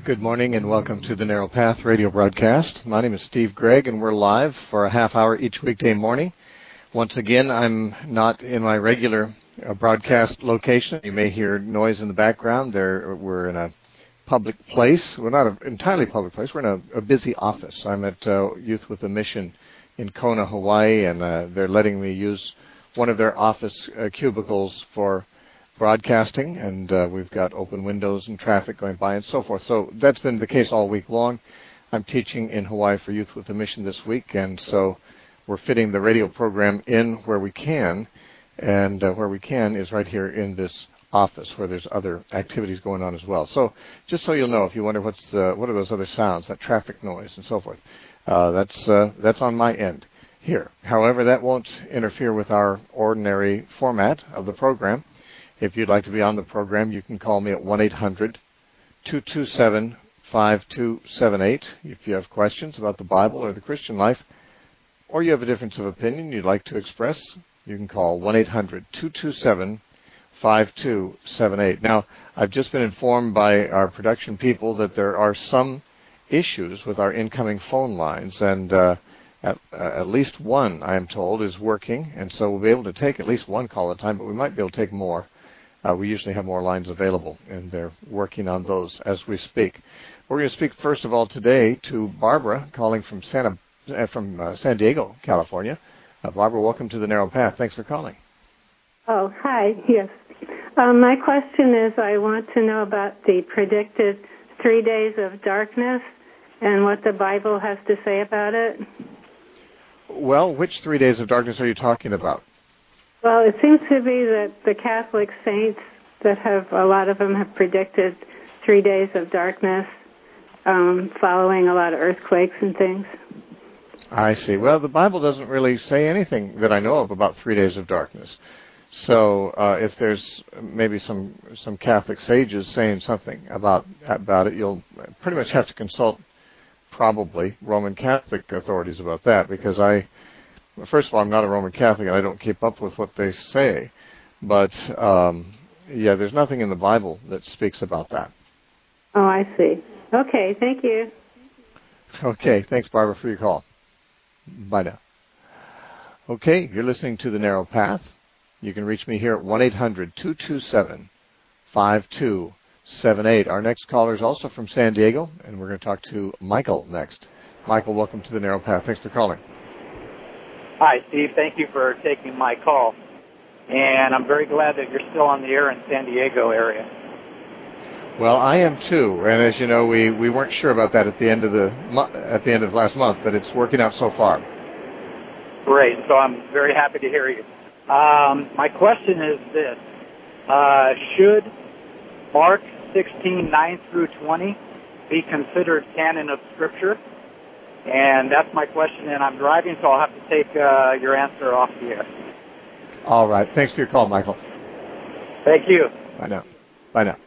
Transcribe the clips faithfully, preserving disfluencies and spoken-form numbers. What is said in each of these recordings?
Good morning and welcome to the Narrow Path radio broadcast. My name is Steve Gregg and we're live for a half hour each weekday morning. Once again, I'm not in my regular uh, broadcast location. You may hear noise in the background. There, we're in a public place. We're not an entirely public place. We're in a, a busy office. I'm at uh, Youth with a Mission in Kona, Hawaii, and uh, they're letting me use one of their office uh, cubicles for broadcasting, and uh, we've got open windows and traffic going by and so forth. So that's been the case all week long. I'm teaching in Hawaii for Youth with a Mission this week, and so we're fitting the radio program in where we can, and uh, where we can is right here in this office where there's other activities going on as well. So just so you'll know, if you wonder what's uh, what are those other sounds, that traffic noise and so forth, uh, that's uh, that's on my end here. However, that won't interfere with our ordinary format of the program. If you'd like to be on the program, you can call me at one eight hundred two two seven five two seven eight if you have questions about the Bible or the Christian life, or you have a difference of opinion you'd like to express. You can call one eight hundred two two seven five two seven eight. Now, I've just been informed by our production people that there are some issues with our incoming phone lines, and uh, at, uh, at least one, I am told, is working, and so we'll be able to take at least one call at a time, but we might be able to take more. Uh, we usually have more lines available, and they're working on those as we speak. We're going to speak first of all today to Barbara, calling from Santa, uh, from uh, San Diego, California. Uh, Barbara, welcome to the Narrow Path. Thanks for calling. Oh, hi. Yes. Um, my question is, I want to know about the predicted three days of darkness and what the Bible has to say about it. Well, which three days of darkness are you talking about? Well, it seems to be that the Catholic saints that have, a lot of them have predicted three days of darkness um, following a lot of earthquakes and things. I see. Well, the Bible doesn't really say anything that I know of about three days of darkness. So uh, if there's maybe some some Catholic sages saying something about about it, you'll pretty much have to consult probably Roman Catholic authorities about that, because I... First of all, I'm not a Roman Catholic, and I don't keep up with what they say. But, um, yeah, there's nothing in the Bible that speaks about that. Oh, I see. Okay, thank you. Okay, thanks, Barbara, for your call. Bye now. Okay, you're listening to The Narrow Path. You can reach me here at one eight hundred two two seven five two seven eight. Our next caller is also from San Diego, and we're going to talk to Michael next. Michael, welcome to The Narrow Path. Thanks for calling. Hi, Steve. Thank you for taking my call. And I'm very glad that you're still on the air in San Diego area. Well, I am too. And as you know, we, we weren't sure about that at the end of the at the end of last month, but it's working out so far. Great. So I'm very happy to hear you. Um, my question is this: uh, should Mark sixteen nine through twenty be considered canon of Scripture? And that's my question, and I'm driving, so I'll have to take uh, your answer off the air. All right. Thanks for your call, Michael. Thank you. Bye now. Bye now.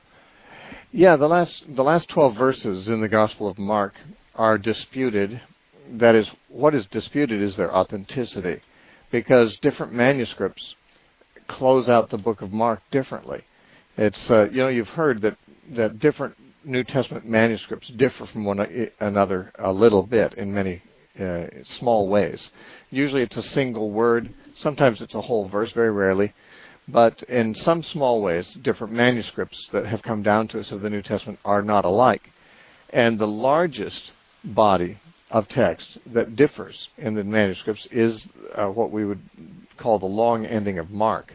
Yeah, the last the last twelve verses in the Gospel of Mark are disputed. That is, what is disputed is their authenticity, because different manuscripts close out the book of Mark differently. It's uh, you know, you've heard that that different New Testament manuscripts differ from one another a little bit in many uh, small ways. Usually it's a single word. Sometimes it's a whole verse, very rarely. But in some small ways, different manuscripts that have come down to us of the New Testament are not alike. And the largest body of text that differs in the manuscripts is uh, what we would call the long ending of Mark.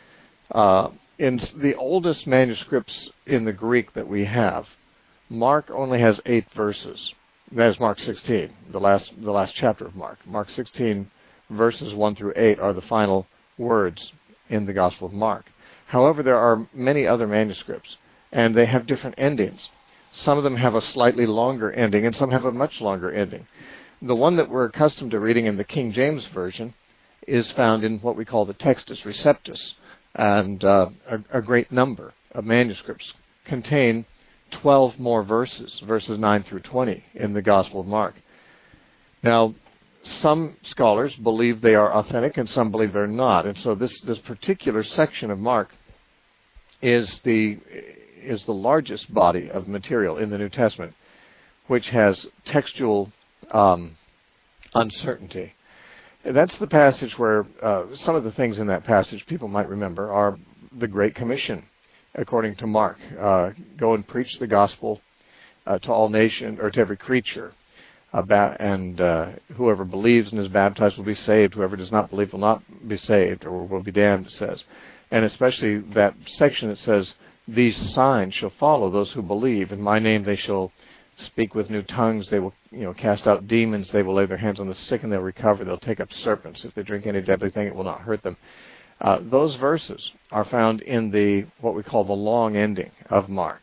Uh, In the oldest manuscripts in the Greek that we have, Mark only has eight verses. That is Mark sixteen, the last the last chapter of Mark. Mark sixteen, verses one through eight are the final words in the Gospel of Mark. However, there are many other manuscripts, and they have different endings. Some of them have a slightly longer ending, and some have a much longer ending. The one that we're accustomed to reading in the King James Version is found in what we call the Textus Receptus, and uh, a, a great number of manuscripts contain twelve more verses, verses nine through twenty, in the Gospel of Mark. Now, some scholars believe they are authentic, and some believe they're not. And so this, this particular section of Mark is the is the largest body of material in the New Testament which has textual um, uncertainty. That's the passage where uh, some of the things in that passage people might remember are the Great Commission, according to Mark. Uh, go and preach the gospel uh, to all nations, or to every creature. About, and uh, whoever believes and is baptized will be saved. Whoever does not believe will not be saved, or will be damned, it says. And especially that section that says, these signs shall follow those who believe. In my name they shall speak with new tongues. They will, you know, cast out demons. They will lay their hands on the sick and they'll recover. They'll take up serpents. If they drink any deadly thing, it will not hurt them. Uh, those verses are found in the what we call the long ending of Mark.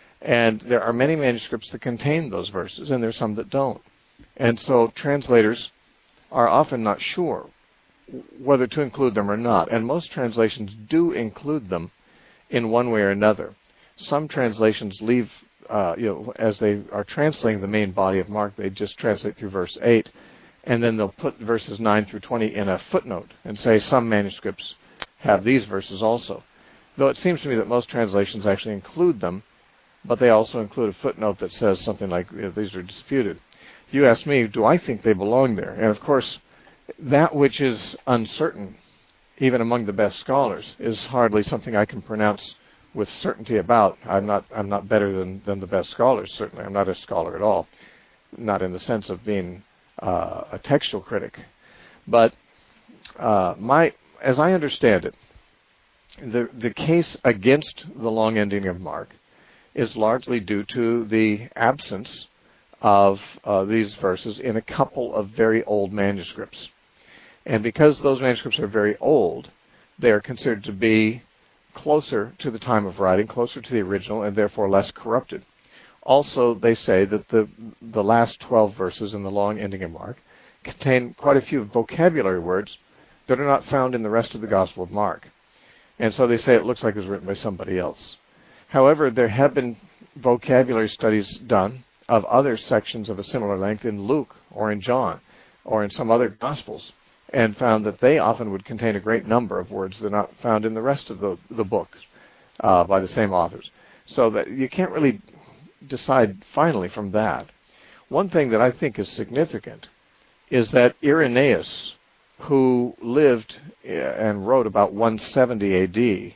And there are many manuscripts that contain those verses, and there's some that don't. And so translators are often not sure whether to include them or not. And most translations do include them in one way or another. Some translations leave, uh, you know, as they are translating the main body of Mark, they just translate through verse eight, and then they'll put verses nine through twenty in a footnote and say some manuscripts have these verses also. Though it seems to me that most translations actually include them, but they also include a footnote that says something like, you know, these are disputed. You asked me, do I think they belong there? And of course, that which is uncertain, even among the best scholars, is hardly something I can pronounce with certainty about. I'm not I'm not better than, than the best scholars, certainly. I'm not a scholar at all, not in the sense of being uh, a textual critic. But uh, my, as I understand it, the the case against the long ending of Mark is largely due to the absence of uh, these verses in a couple of very old manuscripts. And because those manuscripts are very old, they are considered to be closer to the time of writing, closer to the original, and therefore less corrupted. Also, they say that the the last twelve verses in the long ending of Mark contain quite a few vocabulary words that are not found in the rest of the Gospel of Mark. And so they say it looks like it was written by somebody else. However, there have been vocabulary studies done of other sections of a similar length in Luke or in John or in some other Gospels, and found that they often would contain a great number of words that are not found in the rest of the, the books uh, by the same authors. So that you can't really decide finally from that. One thing that I think is significant is that Irenaeus, who lived and wrote about one seventy A D,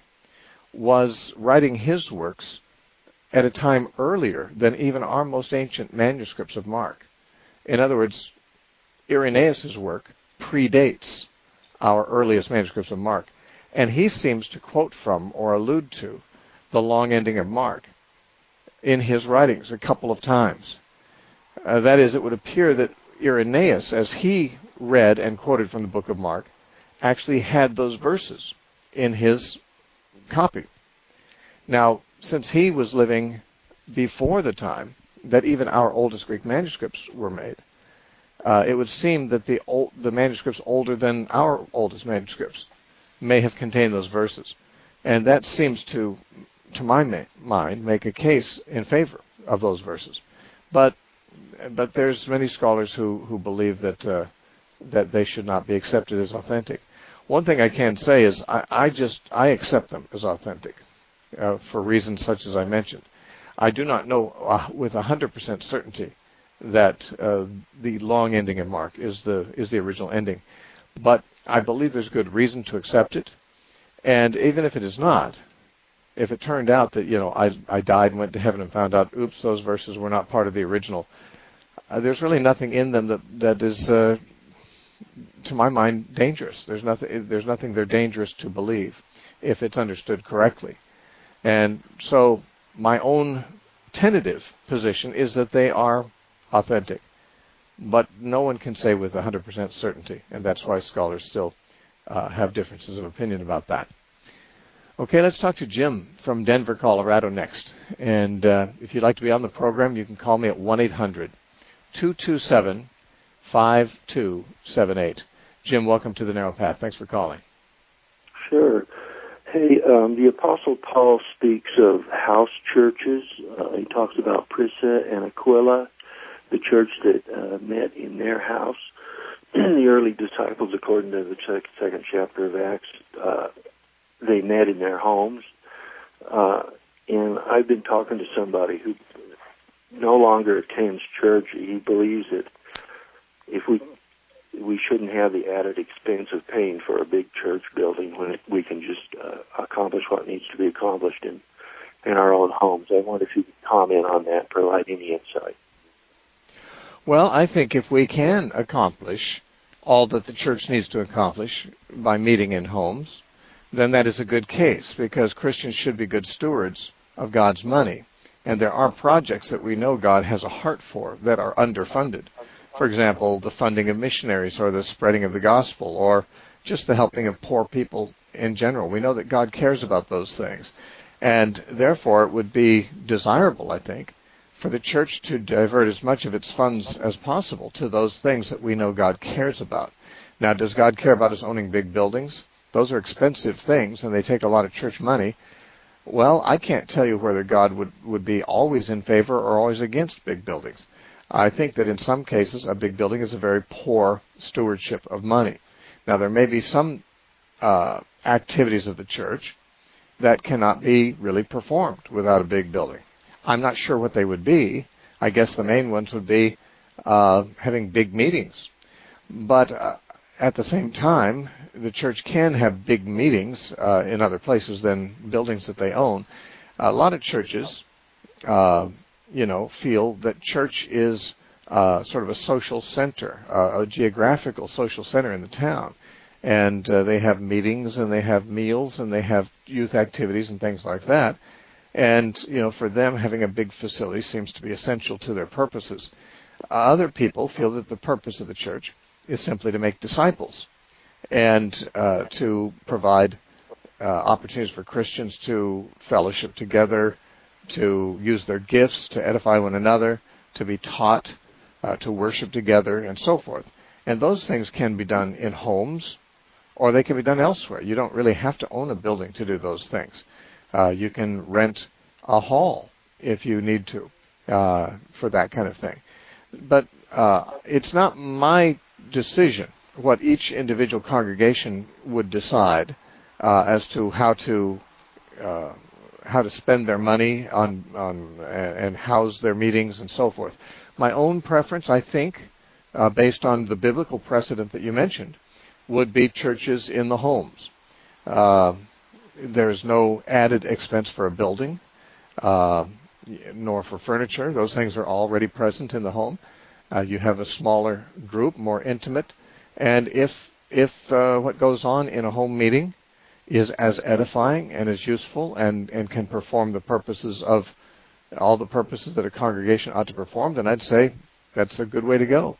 was writing his works at a time earlier than even our most ancient manuscripts of Mark. In other words, Irenaeus' work predates our earliest manuscripts of Mark, and he seems to quote from or allude to the long ending of Mark in his writings a couple of times. Uh, that is, it would appear that Irenaeus, as he read and quoted from the book of Mark, actually had those verses in his copy. Now, since he was living before the time that even our oldest Greek manuscripts were made, uh, it would seem that the old, the manuscripts older than our oldest manuscripts may have contained those verses. And that seems to, to my ma- mind, make a case in favor of those verses. But but there's many scholars who, who believe that uh, that they should not be accepted as authentic. One thing I can say is I, I just I accept them as authentic uh, for reasons such as I mentioned. I do not know uh, with one hundred percent certainty that uh, the long ending of Mark is the is the original ending, but I believe there's good reason to accept it. And even if it is not, if it turned out that, you know, I I died and went to heaven and found out, oops, those verses were not part of the original, uh, there's really nothing in them that that is, uh, to my mind, dangerous. There's nothing there's nothing they're dangerous to believe if it's understood correctly. And so my own tentative position is that they are authentic, but no one can say with one hundred percent certainty, and that's why scholars still uh, have differences of opinion about that. Okay, let's talk to Jim from Denver, Colorado next. And uh, if you'd like to be on the program, you can call me at one eight hundred two two seven five two seven eight. Jim, welcome to the Narrow Path. Thanks for calling. Sure. Hey, um, the Apostle Paul speaks of house churches. Uh, he talks about Prisca and Aquila, the church that uh, met in their house. The early disciples, according to the second chapter of Acts, uh, they met in their homes. Uh, And I've been talking to somebody who no longer attends church. He believes that if we we shouldn't have the added expense of paying for a big church building when it, we can just uh, accomplish what needs to be accomplished in, in our own homes. I wonder if you could comment on that, provide any insight. Well, I think if we can accomplish all that the church needs to accomplish by meeting in homes, then that is a good case, because Christians should be good stewards of God's money. And there are projects that we know God has a heart for that are underfunded. For example, the funding of missionaries, or the spreading of the gospel, or just the helping of poor people in general. We know that God cares about those things. And therefore, it would be desirable, I think, for the church to divert as much of its funds as possible to those things that we know God cares about. Now, does God care about us owning big buildings? Those are expensive things, and they take a lot of church money. Well, I can't tell you whether God would, would be always in favor or always against big buildings. I think that in some cases, a big building is a very poor stewardship of money. Now, there may be some uh, activities of the church that cannot be really performed without a big building. I'm not sure what they would be. I guess the main ones would be uh, having big meetings. But uh, at the same time, the church can have big meetings uh, in other places than buildings that they own. A lot of churches, uh, you know, feel that church is uh, sort of a social center, uh, a geographical social center in the town. And uh, they have meetings, and they have meals, and they have youth activities and things like that. And, you know, for them, having a big facility seems to be essential to their purposes. Uh, other people feel that the purpose of the church is simply to make disciples and uh, to provide uh, opportunities for Christians to fellowship together, to use their gifts to edify one another, to be taught, uh, to worship together, and so forth. And those things can be done in homes, or they can be done elsewhere. You don't really have to own a building to do those things. Uh, you can rent a hall if you need to uh, for that kind of thing. But uh, it's not my decision what each individual congregation would decide uh, as to how to uh, how to spend their money on on and house their meetings and so forth. My own preference, I think, uh, based on the biblical precedent that you mentioned, would be churches in the homes. Uh, there's no added expense for a building, uh, nor for furniture. Those things are already present in the home. Uh, you have a smaller group, more intimate, and if if uh, what goes on in a home meeting is as edifying and as useful and, and can perform the purposes of all the purposes that a congregation ought to perform, then I'd say that's a good way to go.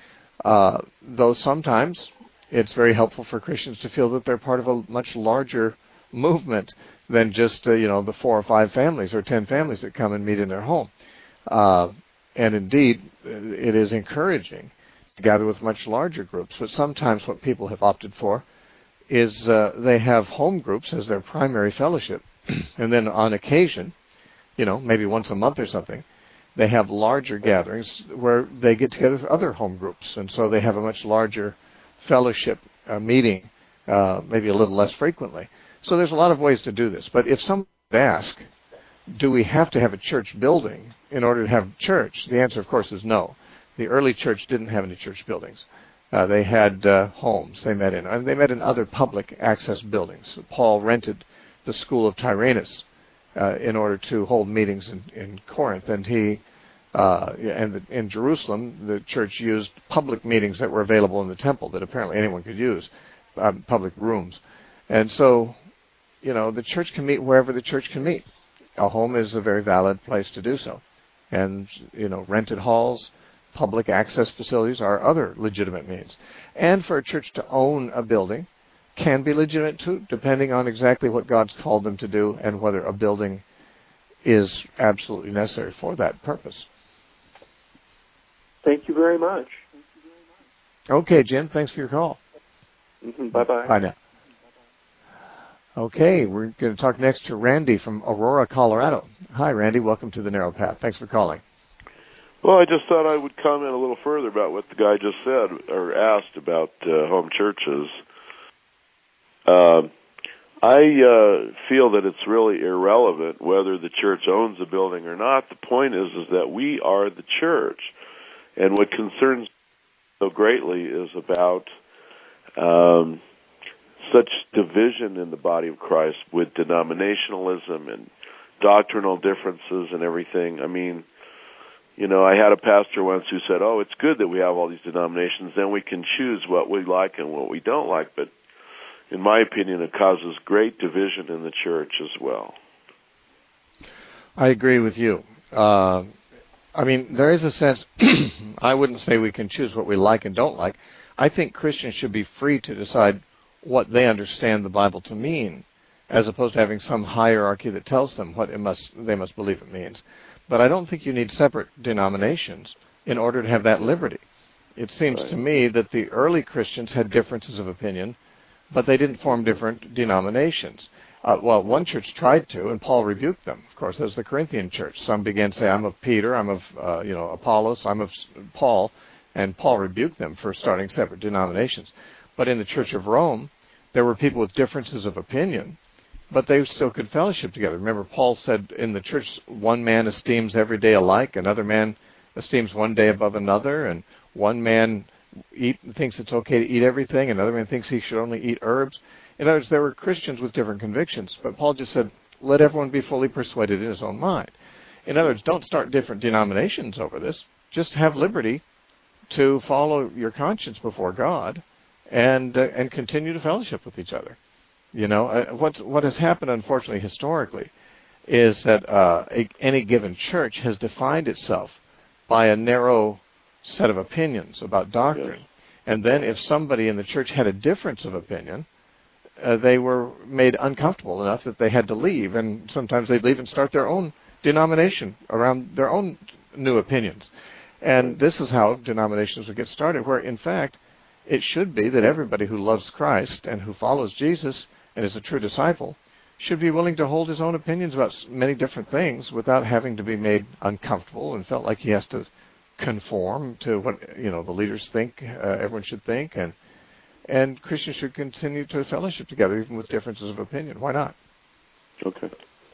Uh, though sometimes it's very helpful for Christians to feel that they're part of a much larger movement than just uh, you know the four or five families or ten families that come and meet in their home. Uh, and indeed, it is encouraging to gather with much larger groups. But sometimes what people have opted for is uh, they have home groups as their primary fellowship, and then on occasion, you know, maybe once a month or something, they have larger gatherings where they get together with other home groups, and so they have a much larger fellowship uh, meeting, uh, maybe a little less frequently. So there's a lot of ways to do this. But if someone would ask, do we have to have a church building in order to have church? The answer, of course, is no. The early church didn't have any church buildings. Uh, they had uh, homes they met in, and they met in other public access buildings. Paul rented the school of Tyrannus uh, in order to hold meetings in, in Corinth, and he uh, and the, in Jerusalem, the church used public meetings that were available in the temple that apparently anyone could use, uh, public rooms. And so, you know, the church can meet wherever the church can meet. A home is a very valid place to do so, and you know, rented halls, public access facilities are other legitimate means. And for a church to own a building can be legitimate too, depending on exactly what God's called them to do and whether a building is absolutely necessary for that purpose. Thank you very much. Okay, Jim, thanks for your call. Mm-hmm. Bye-bye. Bye now. Okay, we're going to talk next to Randy from Aurora, Colorado. Hi, Randy. Welcome to the Narrow Path. Thanks for calling. Well, I just thought I would comment a little further about what the guy just said or asked about uh, home churches. Uh, I uh, feel that it's really irrelevant whether the church owns a building or not. The point is, is that we are the church. And what concerns so greatly is about um, such division in the body of Christ with denominationalism and doctrinal differences and everything. I mean, you know, I had a pastor once who said, oh, it's good that we have all these denominations, then we can choose what we like and what we don't like. But in my opinion, it causes great division in the church as well. I agree with you. Uh, I mean, there is a sense, I wouldn't say we can choose what we like and don't like. I think Christians should be free to decide what they understand the Bible to mean, as opposed to having some hierarchy that tells them what it must they must believe it means. But I don't think you need separate denominations in order to have that liberty. It seems right. to me that the early Christians had differences of opinion, but they didn't form different denominations. Uh, well, one church tried to, and Paul rebuked them. Of course, there's the Corinthian church. Some began to say, I'm of Peter, I'm of uh, you know Apollos, I'm of Paul, and Paul rebuked them for starting separate denominations. But in the Church of Rome, there were people with differences of opinion, but they still could fellowship together. Remember, Paul said in the church, one man esteems every day alike, another man esteems one day above another, and one man eat, thinks it's okay to eat everything, another man thinks he should only eat herbs. In other words, there were Christians with different convictions, but Paul just said, let everyone be fully persuaded in his own mind. In other words, don't start different denominations over this. Just have liberty to follow your conscience before God and uh, and continue to fellowship with each other. You know, uh, what's, what has happened, unfortunately, historically, is that uh, a, any given church has defined itself by a narrow set of opinions about doctrine. Yes. And then if somebody in the church had a difference of opinion, uh, they were made uncomfortable enough that they had to leave. And sometimes they'd leave and start their own denomination around their own new opinions. And this is how denominations would get started, where, in fact, it should be that everybody who loves Christ and who follows Jesus and is a true disciple should be willing to hold his own opinions about many different things without having to be made uncomfortable and felt like he has to conform to what you know the leaders think uh, everyone should think, and and Christians should continue to fellowship together even with differences of opinion. Why not? Okay.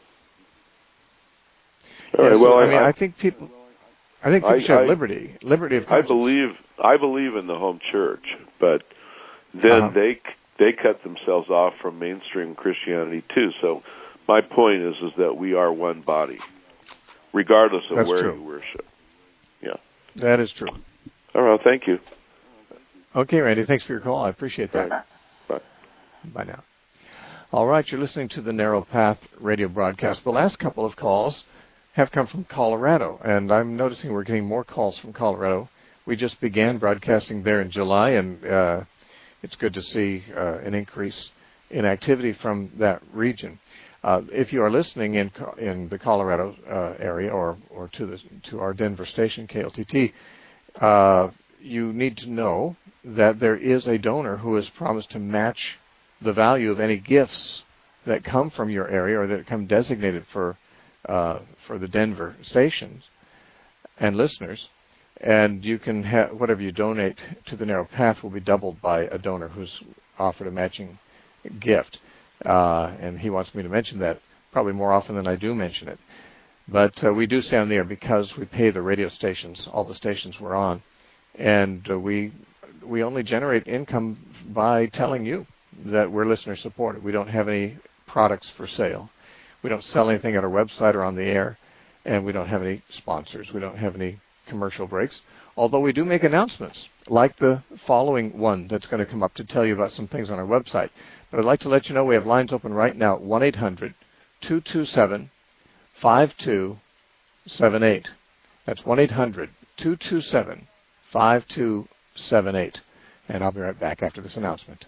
All right. Yeah, so, well, I, I mean, I, I think people, I think people I, should have I, liberty, liberty of I conscience. believe, I believe in the home church, but then uh-huh. they they cut themselves off from mainstream Christianity too. So my point is, is that we are one body, regardless of That's where true. you worship. Yeah. That is true. All right. Thank you. Okay, Randy. Thanks for your call. I appreciate that. Bye. Bye. Bye now. All right, you're listening to the Narrow Path radio broadcast. The last couple of calls have come from Colorado, and I'm noticing we're getting more calls from Colorado. We just began broadcasting there in July, and uh, it's good to see uh, an increase in activity from that region. Uh, if you are listening in in the Colorado uh, area or or to the to our Denver station K L T T, uh, you need to know that there is a donor who has promised to match the value of any gifts that come from your area or that come designated for uh, for the Denver stations and listeners. And you can ha- whatever you donate to the Narrow Path will be doubled by a donor who's offered a matching gift. Uh, and he wants me to mention that probably more often than I do mention it. But uh, we do stay on the air because we pay the radio stations, all the stations we're on, and uh, we we only generate income by telling you that we're listener supported. We don't have any products for sale. We don't sell anything at our website or on the air, and we don't have any sponsors. We don't have any commercial breaks, although we do make announcements, like the following one that's going to come up to tell you about some things on our website. But I'd like to let you know we have lines open right now at one eight hundred two two seven five two seven eight. That's one eight hundred two two seven five two seven eight. And I'll be right back after this announcement.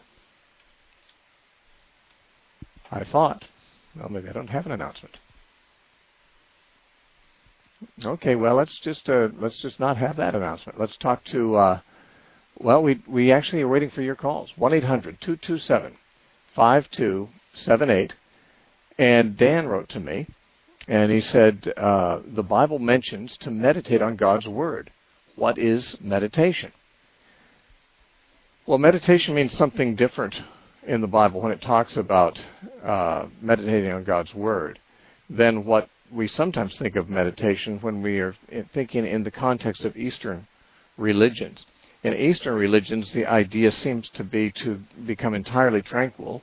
I thought, well, maybe I don't have an announcement. Okay, well, let's just uh, let's just not have that announcement. Let's talk to, uh, well, we we actually are waiting for your calls. one eight hundred two two seven five two seven eight. And Dan wrote to me, and he said, uh, the Bible mentions to meditate on God's Word. What is meditation? Well, meditation means something different in the Bible, when it talks about uh, meditating on God's Word, than what we sometimes think of meditation when we are thinking in the context of Eastern religions. In Eastern religions, the idea seems to be to become entirely tranquil,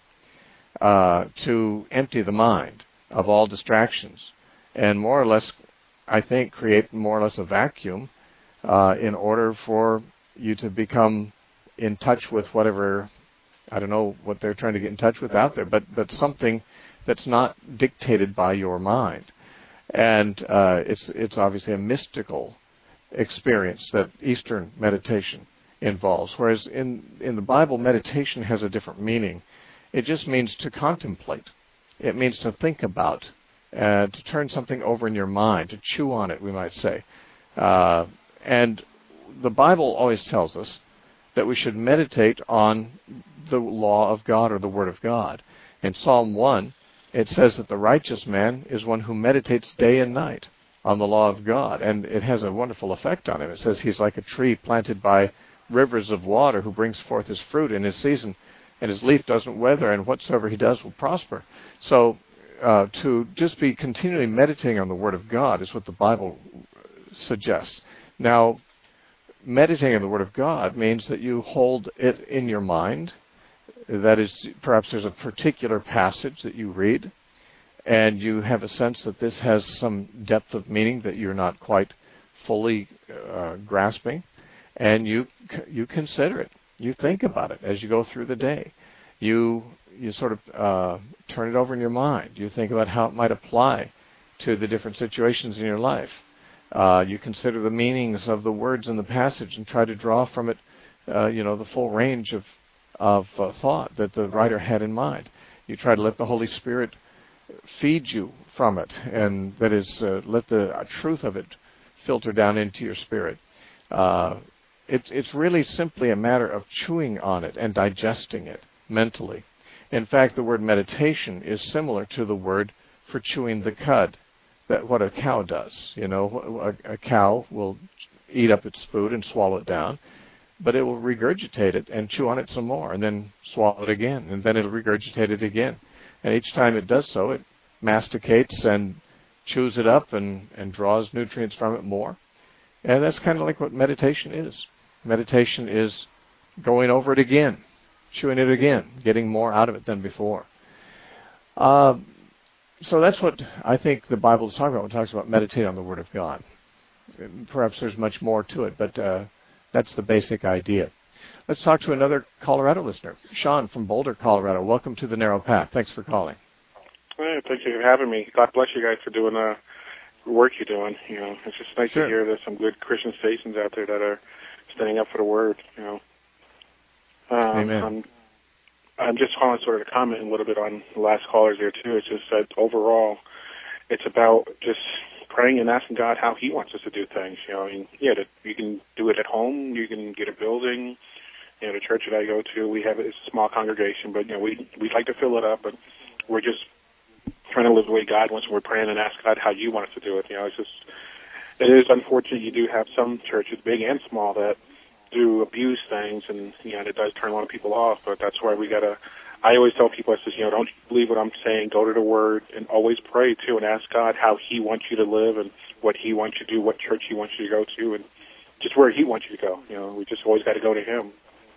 uh, to empty the mind of all distractions, and more or less, I think, create more or less a vacuum uh, in order for you to become in touch with whatever, I don't know what they're trying to get in touch with out there, but, but something that's not dictated by your mind. And uh, it's it's obviously a mystical experience that Eastern meditation involves, whereas in, in the Bible, meditation has a different meaning. It just means to contemplate. It means to think about, uh, to turn something over in your mind, to chew on it, we might say. Uh, and the Bible always tells us that we should meditate on the law of God or the Word of God. In Psalm one, it says that the righteous man is one who meditates day and night on the law of God, and it has a wonderful effect on him. It says he's like a tree planted by rivers of water who brings forth his fruit in his season, and his leaf doesn't wither, and whatsoever he does will prosper. So uh, to just be continually meditating on the Word of God is what the Bible suggests. Now, meditating on the Word of God means that you hold it in your mind. That is, perhaps there's a particular passage that you read, and you have a sense that this has some depth of meaning that you're not quite fully uh, grasping, and you you consider it. You think about it as you go through the day. You you sort of uh, turn it over in your mind. You think about how it might apply to the different situations in your life. Uh, you consider the meanings of the words in the passage and try to draw from it, uh, you know, the full range of of uh, thought that the writer had in mind. You try to let the Holy Spirit feed you from it, and that is, uh, let the uh, truth of it filter down into your spirit. Uh, it's it's really simply a matter of chewing on it and digesting it mentally. In fact, the word meditation is similar to the word for chewing the cud, that what a cow does. You know, a, a cow will eat up its food and swallow it down, but it will regurgitate it and chew on it some more and then swallow it again, and then it'll regurgitate it again. And each time it does so, it masticates and chews it up and, and draws nutrients from it more. And that's kind of like what meditation is. Meditation is going over it again, chewing it again, getting more out of it than before. Uh, so that's what I think the Bible is talking about when it talks about meditating on the Word of God. Perhaps there's much more to it, but uh, that's the basic idea. Let's talk to another Colorado listener. Sean from Boulder, Colorado. Welcome to the Narrow Path. Thanks for calling. Hey, thank you for having me. God bless you guys for doing the work you're doing. You know, it's just nice Sure. to hear there's some good Christian stations out there that are standing up for the Word. You know, um, Amen. I'm, I'm just calling sort of to comment a little bit on the last callers there too. It's just that overall, it's about just praying and asking God how He wants us to do things. You know, I mean, yeah, that you can do it at home. You can get a building. You know, the church that I go to, we have a small congregation, but you know, we we like to fill it up, but we're just trying to live the way God wants. And we're praying and asking God how You want us to do it. You know, it's just it is unfortunate. You do have some churches, big and small, that do abuse things, and you know, it does turn a lot of people off. But that's why we gotta. I always tell people, I says, you know, don't believe what I'm saying. Go to the Word and always pray too, and ask God how He wants you to live and what He wants you to do, what church He wants you to go to, and just where He wants you to go. You know, we just always got to go to Him.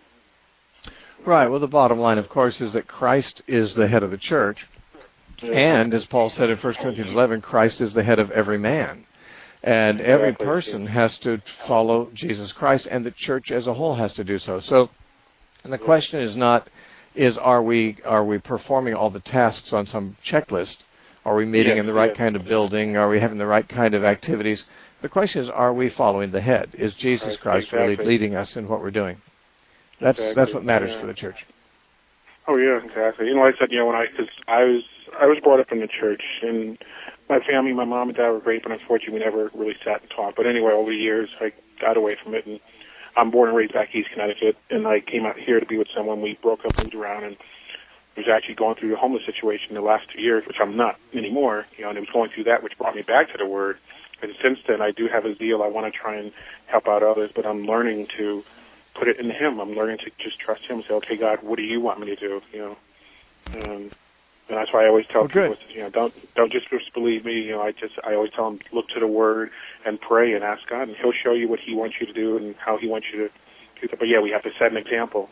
Right. Well, the bottom line, of course, is that Christ is the head of the church. Yeah. And, as Paul said in First Corinthians eleven, Christ is the head of every man. And every Exactly. person has to follow Jesus Christ, and the church as a whole has to do so. So, and the question is not, is are we are we performing all the tasks on some checklist? Are we meeting Yes, in the right yes. kind of building? Are we having the right kind of activities? The question is, are we following the head? Is Jesus Right, Christ really exactly. leading us in what we're doing? That's Exactly, that's what matters yeah. for the church. Oh yeah, exactly. You know, like I said, you know, when I, cause I was, I was brought up in the church, and my family, my mom and dad were great, but unfortunately, we never really sat and talked. But anyway, over the years, I got away from it, and I'm born and raised back East Connecticut, and I came out here to be with someone. We broke up, moved around, and was actually going through a homeless situation the last two years, which I'm not anymore. You know, and it was going through that, which brought me back to the Word. And since then, I do have a zeal. I want to try and help out others, but I'm learning to put it in Him. I'm learning to just trust Him and say, okay, God, what do you want me to do? You know, and, and that's why I always tell well, people, good. you know, don't don't just believe me. You know, I just I always tell them, look to the Word and pray and ask God, and He'll show you what He wants you to do and how He wants you to do that. But yeah, we have to set an example.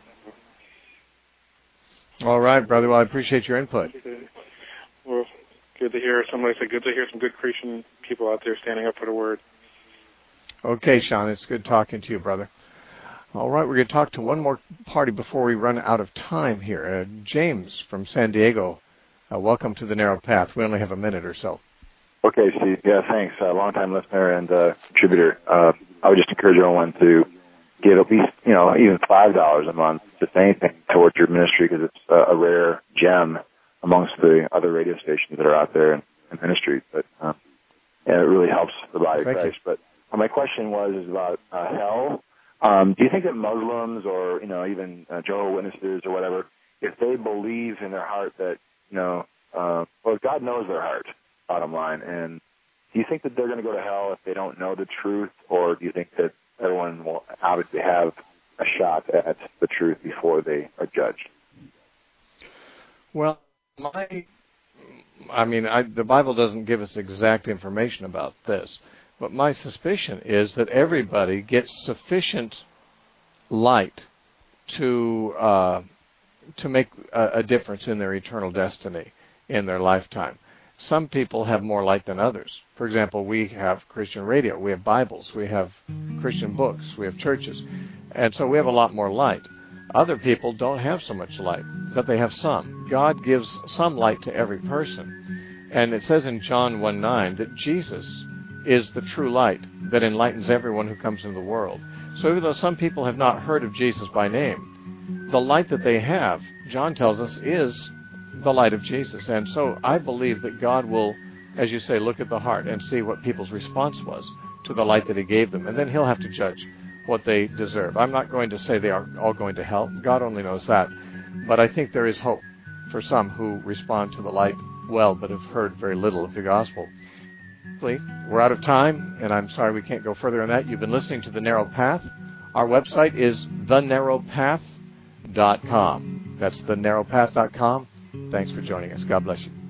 All right, brother. Well, I appreciate your input. Well, good to hear. Somebody said, good to hear some good Christian people out there standing up for the Word. Okay, Sean, it's good talking to you, brother. All right, we're going to talk to one more party before we run out of time here. Uh, James from San Diego, uh, welcome to the Narrow Path. We only have a minute or so. Okay, Steve. Yeah, thanks. Uh, long-time listener and uh, contributor. Uh, I would just encourage everyone to give at least, you know, even five dollars a month, just anything towards your ministry, because it's uh, a rare gem amongst the other radio stations that are out there in, in ministry. But um, and it really helps the body Thank of Christ. You. But uh, my question was is about uh, hell. Um, do you think that Muslims or, you know, even uh, Jehovah's Witnesses or whatever, if they believe in their heart that, you know, uh, well, God knows their heart, bottom line, and do you think that they're going to go to hell if they don't know the truth, or do you think that everyone will obviously have a shot at the truth before they are judged? Well, my, I mean, I, the Bible doesn't give us exact information about this, but my suspicion is that everybody gets sufficient light to uh, to make a, a difference in their eternal destiny in their lifetime. Some people have more light than others. For example, we have Christian radio, we have Bibles, we have Christian books, we have churches, and so we have a lot more light. Other people don't have so much light, but they have some. God gives some light to every person. And it says in John one nine that Jesus is the true light that enlightens everyone who comes into the world. So even though some people have not heard of Jesus by name, the light that they have, John tells us, is the light of Jesus. And so I believe that God will, as you say, look at the heart and see what people's response was to the light that He gave them. And then He'll have to judge what they deserve. I'm not going to say they are all going to hell. God only knows that. But I think there is hope for some who respond to the light well but have heard very little of the gospel. We're out of time, and I'm sorry we can't go further on that. You've been listening to The Narrow Path. Our website is the narrow path dot com. That's the narrow path dot com. Thanks for joining us. God bless you.